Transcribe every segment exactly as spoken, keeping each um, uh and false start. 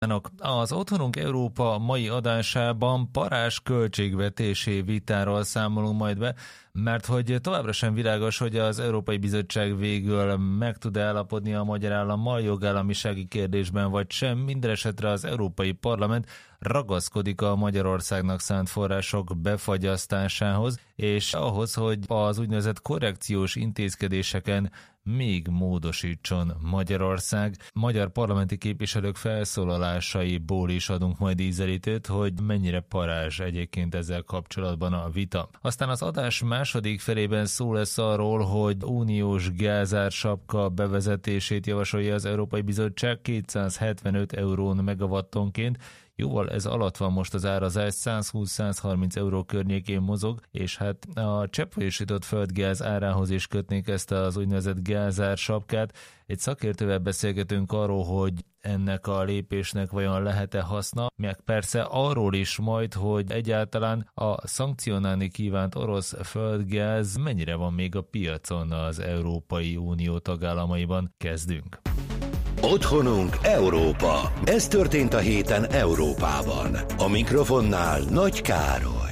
Az Otthonunk Európa mai adásában parázs költségvetési vitáról számolunk majd be, mert hogy továbbra sem világos, hogy az Európai Bizottság végül meg tud állapodni a magyar állammal jogállamisági kérdésben, vagy sem. Minden esetre az Európai Parlament ragaszkodik a Magyarországnak szánt források befagyasztásához, és ahhoz, hogy az úgynevezett korrekciós intézkedéseken még módosítson Magyarország. Magyar parlamenti képviselők felszólalásaiból is adunk majd ízelítőt, hogy mennyire parázs egyébként ezzel kapcsolatban a vita. Aztán az adás második felében szó lesz arról, hogy uniós gázársapka bevezetését javasolja az Európai Bizottság kétszázhetvenöt eurón megawattonként. Jóval ez alatt van most az árazás, százhúsz-százharminc euró környékén mozog, és hát a cseppfolyósított földgáz árához is kötnék ezt az úgynevezett gázársapkát. Egy szakértővel beszélgetünk arról, hogy ennek a lépésnek vajon lehet-e haszna, meg persze arról is majd, hogy egyáltalán a szankcionálni kívánt orosz földgáz mennyire van még a piacon az Európai Unió tagállamaiban. Kezdünk. Otthonunk Európa. Ez történt a héten Európában. A mikrofonnál Nagy Károly.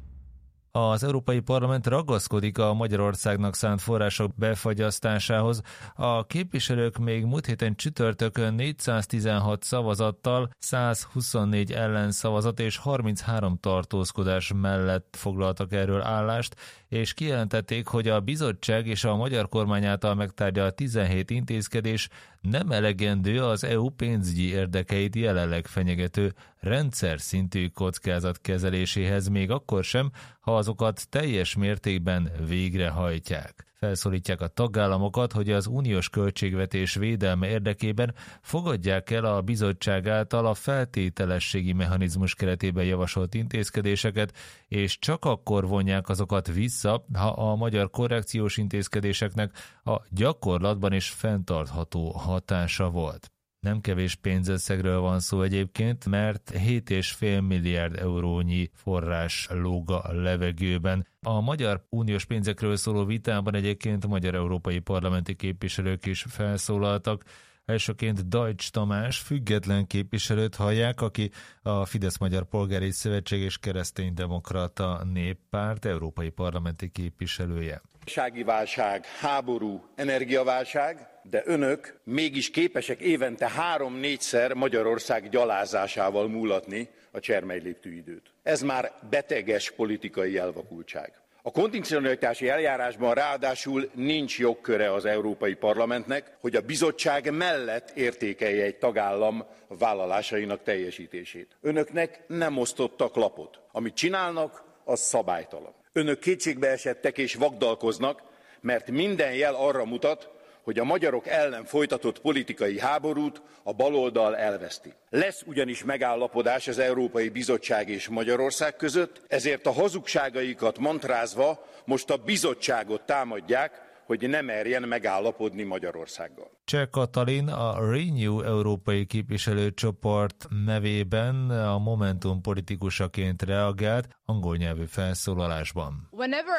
Az Európai Parlament ragaszkodik a Magyarországnak szánt források befagyasztásához. A képviselők még múlt héten csütörtökön négyszáztizenhat szavazattal, százhuszonnégy ellenszavazat és harminchárom tartózkodás mellett foglaltak erről állást, és kijelentették, hogy a bizottság és a magyar kormány által megtárgyalt tizenhét intézkedés nem elegendő az é u pénzügyi érdekeit jelenleg fenyegető rendszer szintű kockázat kezeléséhez, még akkor sem, ha azokat teljes mértékben végrehajtják. Felszólítják a tagállamokat, hogy az uniós költségvetés védelme érdekében fogadják el a bizottság által a feltételességi mechanizmus keretében javasolt intézkedéseket, és csak akkor vonják azokat vissza, ha a magyar korrekciós intézkedéseknek a gyakorlatban is fenntartható hatása volt. Nem kevés pénzösszegről van szó egyébként, mert hét egész öt milliárd eurónyi forrás lóg a levegőben. A magyar uniós pénzekről szóló vitában egyébként magyar európai parlamenti képviselők is felszólaltak. Elsőként Deutsch Tamás, független képviselőt hallják, aki a Fidesz-Magyar Polgári Szövetség és Kereszténydemokrata Néppárt európai parlamenti képviselője. Gazdasági válság, háború, energiaválság, de önök mégis képesek évente három-négyszer Magyarország gyalázásával múlatni a csermely-léptű időt. Ez már beteges politikai elvakultság. A kondicionalitási eljárásban ráadásul nincs jogköre az Európai Parlamentnek, hogy a bizottság mellett értékelje egy tagállam vállalásainak teljesítését. Önöknek nem osztottak lapot. Amit csinálnak, az szabálytalan. Önök kétségbe esettek és vagdalkoznak, mert minden jel arra mutat, hogy a magyarok ellen folytatott politikai háborút a baloldal elveszti. Lesz ugyanis megállapodás az Európai Bizottság és Magyarország között, ezért a hazugságaikat mantrázva most a bizottságot támadják, hogy ne merjen megállapodni Magyarországgal. Cseh Katalin a Renew európai képviselőcsoport nevében a Momentum politikusaként reagált angol nyelvű felszólalásban.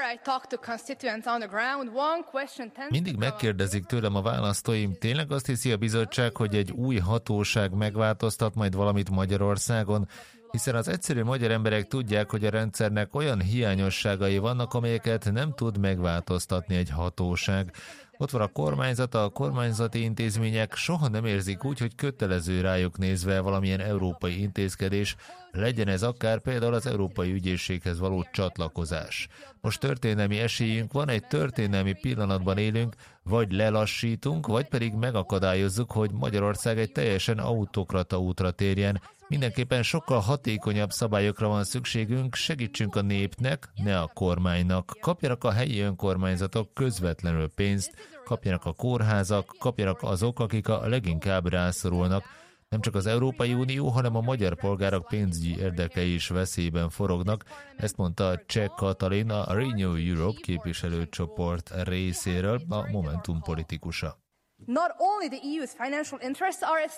Mindig megkérdezik tőlem a választóim, tényleg azt hiszi a bizottság, hogy egy új hatóság megváltoztat majd valamit Magyarországon? Hiszen az egyszerű magyar emberek tudják, hogy a rendszernek olyan hiányosságai vannak, amelyeket nem tud megváltoztatni egy hatóság. Ott van a kormányzat, a kormányzati intézmények soha nem érzik úgy, hogy kötelező rájuk nézve valamilyen európai intézkedés, legyen ez akár például az Európai Ügyészséghez való csatlakozás. Most történelmi esélyünk van, egy történelmi pillanatban élünk, vagy lelassítunk, vagy pedig megakadályozzuk, hogy Magyarország egy teljesen autokrata útra térjen. Mindenképpen sokkal hatékonyabb szabályokra van szükségünk, segítsünk a népnek, ne a kormánynak. Kapjanak a helyi önkormányzatok közvetlenül pénzt, kapjanak a kórházak, kapjanak azok, akik a leginkább rászorulnak. Nem csak az Európai Unió, hanem a magyar polgárok pénzügyi érdekei is veszélyben forognak, ezt mondta Cseh Katalin, a Renew Europe képviselőcsoport részéről, a Momentum politikusa. Not only the E U's financial interests are at stake,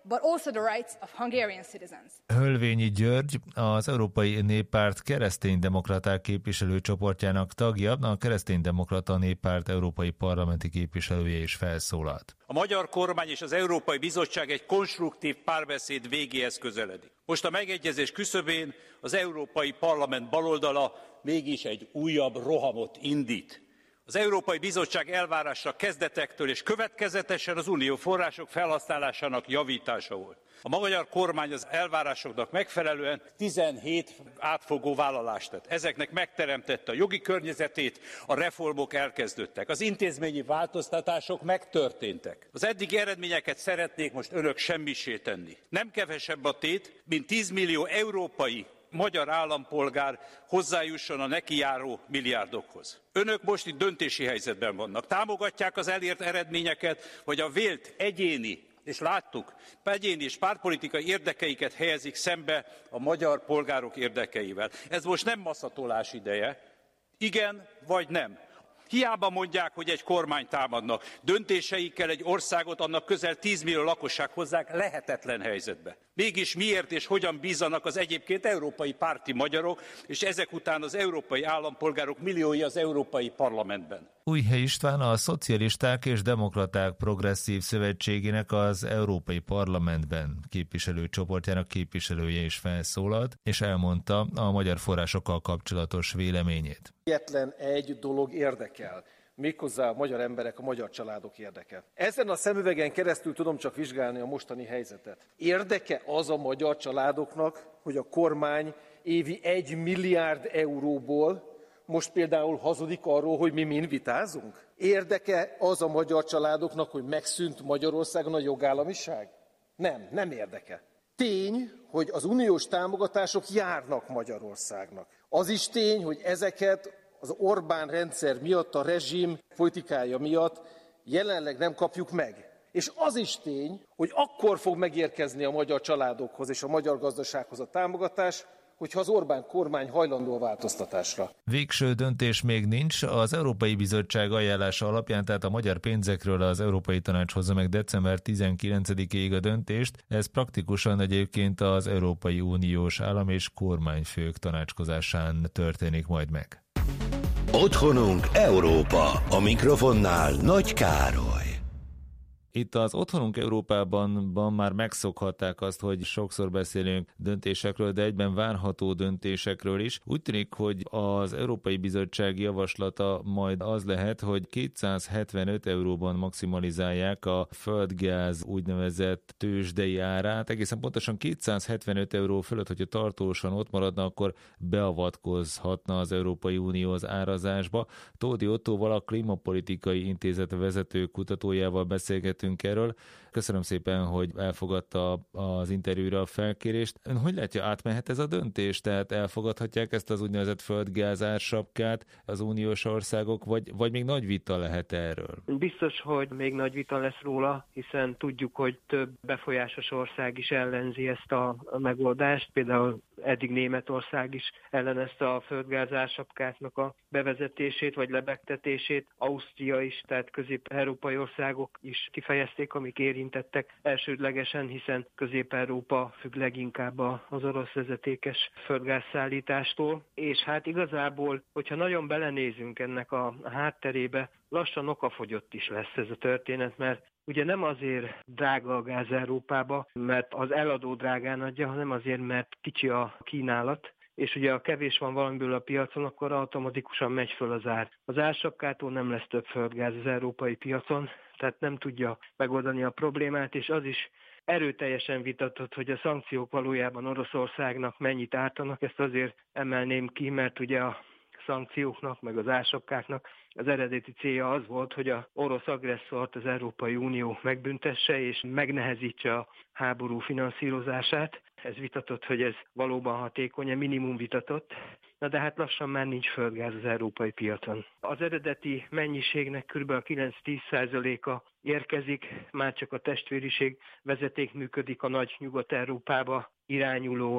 but also the rights of Hungarian citizens. Hölvényi György, az Európai Néppárt kereszténydemokraták képviselőcsoportjának tagja, a Kereszténydemokrata Néppárt európai parlamenti képviselője is felszólalt. A magyar kormány és az Európai Bizottság egy konstruktív párbeszéd végéhez közeledik. Most a megegyezés küszöbén az Európai Parlament baloldala mégis egy újabb rohamot indít. Az Európai Bizottság elvárása kezdetektől és következetesen az unió források felhasználásának javítása volt. A magyar kormány az elvárásoknak megfelelően tizenhét átfogó vállalást tett. Ezeknek megteremtette a jogi környezetét, a reformok elkezdődtek, az intézményi változtatások megtörténtek. Az eddigi eredményeket szeretnék most önök semmisé tenni. Nem kevesebb a tét, mint tíz millió európai magyar állampolgár hozzájusson a nekijáró milliárdokhoz. Önök most itt döntési helyzetben vannak. Támogatják az elért eredményeket, vagy a vélt egyéni, és láttuk, egyéni és pártpolitikai érdekeiket helyezik szembe a magyar polgárok érdekeivel. Ez most nem masszatolás ideje. Igen vagy nem? Hiába mondják, hogy egy kormányt támadnak. Döntéseikkel egy országot, annak közel tíz millió lakosság hozzák lehetetlen helyzetbe. Mégis miért és hogyan bízzanak az egyébként európai párti magyarok, és ezek után az európai állampolgárok milliói az Európai Parlamentben? Újhely István, a Szocialisták és Demokraták Progresszív Szövetségének az Európai Parlamentben képviselőcsoportjának képviselője is felszólalt, és elmondta a magyar forrásokkal kapcsolatos véleményét. Egyetlen egy dolog érdekel, méghozzá a magyar emberek, a magyar családok érdeke. Ezen a szemüvegen keresztül tudom csak vizsgálni a mostani helyzetet. Érdeke az a magyar családoknak, hogy a kormány évi egy milliárd euróból most például hazudik arról, hogy mi mind vitázunk? Érdeke az a magyar családoknak, hogy megszűnt Magyarországon a jogállamiság? Nem, nem érdeke. Tény, hogy az uniós támogatások járnak Magyarországnak. Az is tény, hogy ezeket az Orbán rendszer miatt, a rezsim politikája miatt jelenleg nem kapjuk meg. És az is tény, hogy akkor fog megérkezni a magyar családokhoz és a magyar gazdasághoz a támogatás, hogyha az Orbán kormány hajlandó a változtatásra. Végső döntés még nincs. Az Európai Bizottság ajánlása alapján, tehát a magyar pénzekről az Európai Tanács hozza meg december tizenkilencedikéig a döntést. Ez praktikusan egyébként az Európai Uniós állam- és kormányfők tanácskozásán történik majd meg. Otthonunk Európa. A mikrofonnál Nagy Károly. Itt az Otthonunk Európában már megszokhatták azt, hogy sokszor beszélünk döntésekről, de egyben várható döntésekről is. Úgy tűnik, hogy az Európai Bizottság javaslata majd az lehet, hogy kétszázhetvenöt euróban maximalizálják a földgáz úgynevezett tőzsdei árát. Egészen pontosan kétszázhetvenöt euró fölött, hogyha tartósan ott maradna, akkor beavatkozhatna az Európai Unió az árazásba. Tódi Ottóval, a Klímapolitikai Intézet vezető kutatójával beszélgetünk erről. Köszönöm szépen, hogy elfogadta az interjúra a felkérést. Ön hogy látja, átmehet ez a döntés? Tehát elfogadhatják ezt az úgynevezett földgáz ársapkát az uniós országok, vagy, vagy még nagy vita lehet erről? Biztos, hogy még nagy vita lesz róla, hiszen tudjuk, hogy több befolyásos ország is ellenzi ezt a megoldást. Például eddig Németország is ellenezte a földgáz ársapkáknak a bevezetését vagy lebegtetését. Ausztria is, tehát közép-európai országok is kifejezték, amik érintettek elsődlegesen, hiszen Közép-Európa függ leginkább az orosz vezetékes földgázszállítástól. És hát igazából, hogyha nagyon belenézünk ennek a hátterébe, lassan okafogyott is lesz ez a történet, mert ugye nem azért drága a gáz Európába, mert az eladó drágán adja, hanem azért, mert kicsi a kínálat, és ugye ha kevés van valamiből a piacon, akkor automatikusan megy föl az ár. Az ársapkától nem lesz több földgáz az európai piacon, tehát nem tudja megoldani a problémát, és az is erőteljesen vitatott, hogy a szankciók valójában Oroszországnak mennyit ártanak. Ezt azért emelném ki, mert ugye a szankcióknak, meg az ársapkáknak az eredeti célja az volt, hogy az orosz agresszort az Európai Unió megbüntesse és megnehezítse a háború finanszírozását. Ez vitatott, hogy ez valóban hatékony, minimum vitatott. Na de hát lassan már nincs földgáz az európai piacon. Az eredeti mennyiségnek kb. kilenc-tíz százaléka érkezik, már csak a testvériség vezeték működik a nagy Nyugat-Európába irányuló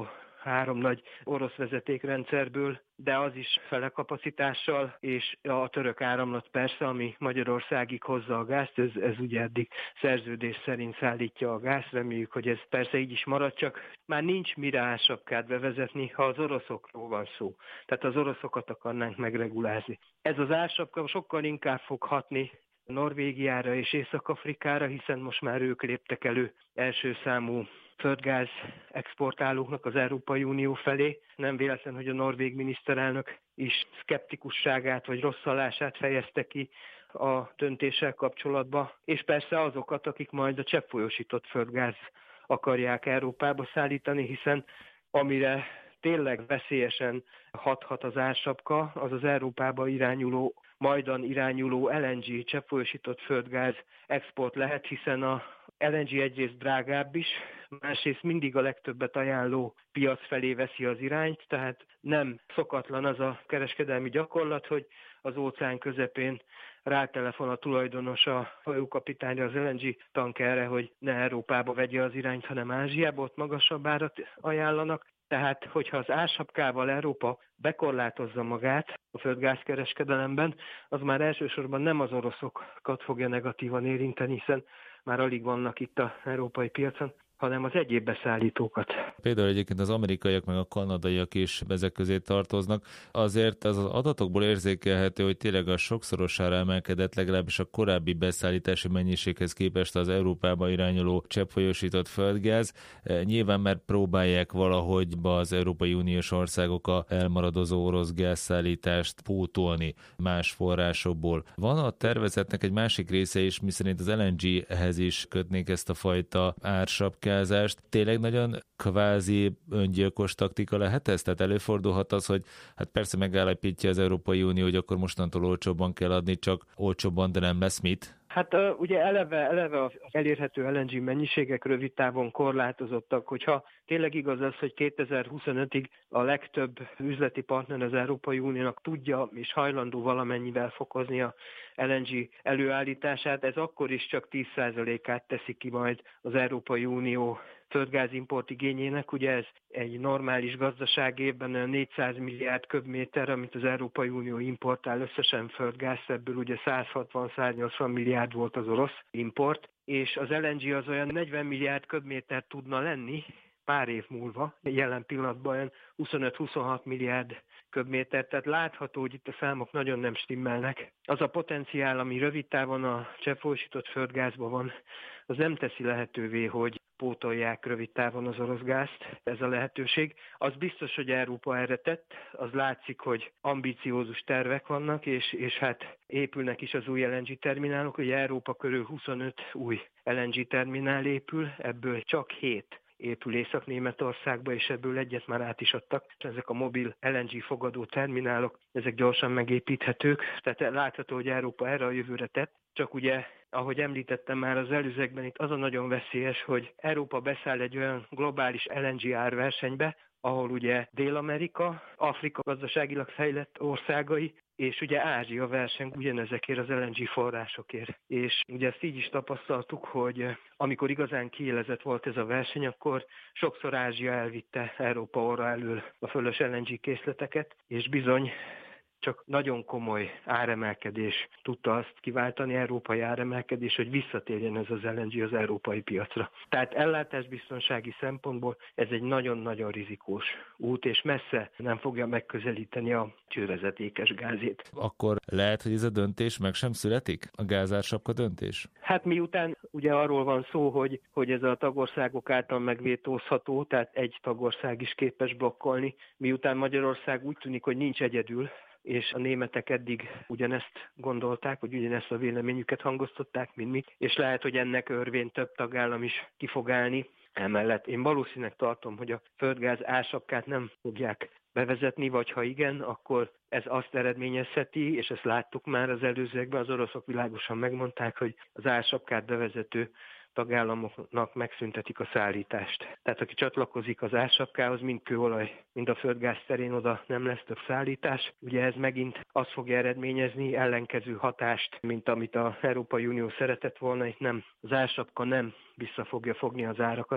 három nagy orosz vezetékrendszerből, de az is fele kapacitással, és a török áramlat persze, ami Magyarországig hozza a gázt, ez, ez ugye eddig szerződés szerint szállítja a gázt, reméljük, hogy ez persze így is marad, csak már nincs mire ársapkát bevezetni, ha az oroszokról van szó. Tehát az oroszokat akarnánk megregulázni. Ez az ársapka sokkal inkább fog hatni Norvégiára és Észak-Afrikára, hiszen most már ők léptek elő első számú földgáz exportálóknak az Európai Unió felé. Nem véletlen, hogy a norvég miniszterelnök is szkeptikusságát vagy rosszallását fejezte ki a döntéssel kapcsolatban, és persze azokat, akik majd a cseppfolyósított földgáz akarják Európába szállítani, hiszen amire tényleg veszélyesen hathat az ársapka, az az Európába irányuló, majdan irányuló el en gé, cseppfolyósított földgáz export lehet, hiszen a el en gé egyrészt drágább is, másrészt mindig a legtöbbet ajánló piac felé veszi az irányt, tehát nem szokatlan az a kereskedelmi gyakorlat, hogy az óceán közepén rátelefon a tulajdonos a hajókapitányra az el en gé tankerre, hogy ne Európába vegye az irányt, hanem Ázsiába, ott magasabb árat ajánlanak. Tehát, hogyha az ársapkával Európa bekorlátozza magát a földgázkereskedelemben, az már elsősorban nem az oroszokat fogja negatívan érinteni, hiszen már alig vannak itt az európai piacon, hanem az egyéb beszállítókat. Például egyébként az amerikaiak meg a kanadaiak is ezek közé tartoznak. Azért az az adatokból érzékelhető, hogy tényleg a sokszorosára emelkedett legalábbis a korábbi beszállítási mennyiséghez képest az Európába irányuló cseppfolyósított földgáz. Nyilván már próbálják valahogy az Európai Uniós országok a elmaradozó orosz gázszállítást pótolni más forrásokból. Van a tervezetnek egy másik része is, miszerint az el en géhez is kötnék ezt a fajta ársapkát. Tényleg nagyon kvázi öngyilkos taktika lehet ez? Tehát előfordulhat az, hogy hát persze megállapítja az Európai Unió, hogy akkor mostantól olcsóbban kell adni, csak olcsóbban, de nem lesz mit? Hát ugye eleve, eleve az elérhető el en gé mennyiségek rövid távon korlátozottak, hogyha tényleg igaz az, hogy kétezer-huszonötig a legtöbb üzleti partner az Európai Uniónak tudja és hajlandó valamennyivel fokozni a el en gé előállítását, ez akkor is csak tíz százalékát teszi ki majd az Európai Unió földgázimport igényének. Ugye ez egy normális gazdaság évben négyszáz milliárd köbméter, amit az Európai Unió importál összesen földgáz, ebből ugye száz hatvan-száz nyolcvan milliárd volt az orosz import, és az el en gé az olyan negyven milliárd köbméter tudna lenni pár év múlva, jelen pillanatban olyan huszonöt-huszonhat milliárd köbméter, tehát látható, hogy itt a számok nagyon nem stimmelnek. Az a potenciál, ami rövid távon a cseppfolyósított földgázban van, az nem teszi lehetővé, hogy pótolják rövid távon az orosz gázt, ez a lehetőség. Az biztos, hogy Európa erre tett, az látszik, hogy ambiciózus tervek vannak, és, és hát épülnek is az új el en gé terminálok, hogy Európa körül huszonöt új el en gé terminál épül, ebből csak hét épül Észak-Németországba, és ebből egyet már át is adtak. Ezek a mobil el en gé fogadó terminálok, ezek gyorsan megépíthetők, tehát látható, hogy Európa erre a jövőre tett, csak ugye, ahogy említettem már az előzőekben, itt az a nagyon veszélyes, hogy Európa beszáll egy olyan globális el en gé árversenybe, ahol ugye Dél-Amerika, Afrika gazdaságilag fejlett országai, és ugye Ázsia verseng ugyanezekért az el en gé forrásokért. És ugye ezt így is tapasztaltuk, hogy amikor igazán kiélezett volt ez a verseny, akkor sokszor Ázsia elvitte Európa orra elől a fölös el en gé készleteket, és bizony csak nagyon komoly áremelkedés tudta azt kiváltani, európai áremelkedés, hogy visszatérjen ez az el en gé az európai piacra. Tehát ellátásbiztonsági szempontból ez egy nagyon-nagyon rizikós út, és messze nem fogja megközelíteni a csővezetékes gázét. Akkor lehet, hogy ez a döntés meg sem születik? A gázársapka döntés? Hát miután ugye arról van szó, hogy, hogy ez a tagországok által megvétózható, tehát egy tagország is képes blokkolni, miután Magyarország úgy tűnik, hogy nincs egyedül, és a németek eddig ugyanezt gondolták, hogy ugyanezt a véleményüket hangoztatták, mint mi, és lehet, hogy ennek örvén több tagállam is ki fog állni. Emellett én valószínűleg tartom, hogy a földgáz ársapkát nem fogják bevezetni, vagy ha igen, akkor ez azt eredményezheti, és ezt láttuk már az előzőekben, az oroszok világosan megmondták, hogy az ársapkát bevezető tagállamoknak megszüntetik a szállítást. Tehát aki csatlakozik az ársapkához, mind kőolaj, mind a földgáz terén, oda nem lesz több szállítás. Ugye ez megint azt fogja eredményezni, ellenkező hatást, mint amit az Európai Unió szeretett volna, itt nem, az ársapka nem vissza fogja fogni az árakat,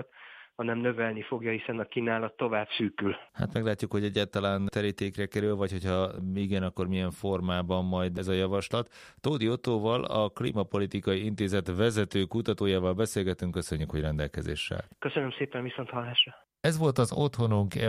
hanem növelni fogja, hiszen a kínálat tovább szűkül. Hát meglátjuk, hogy egyáltalán terítékre kerül, vagy hogyha igen, akkor milyen formában majd ez a javaslat. Tódi Ottóval, a Klímapolitikai Intézet vezető kutatójával beszélgetünk, köszönjük, hogy rendelkezéssel. Köszönöm szépen, viszont hallásra. Ez volt az Otthonunk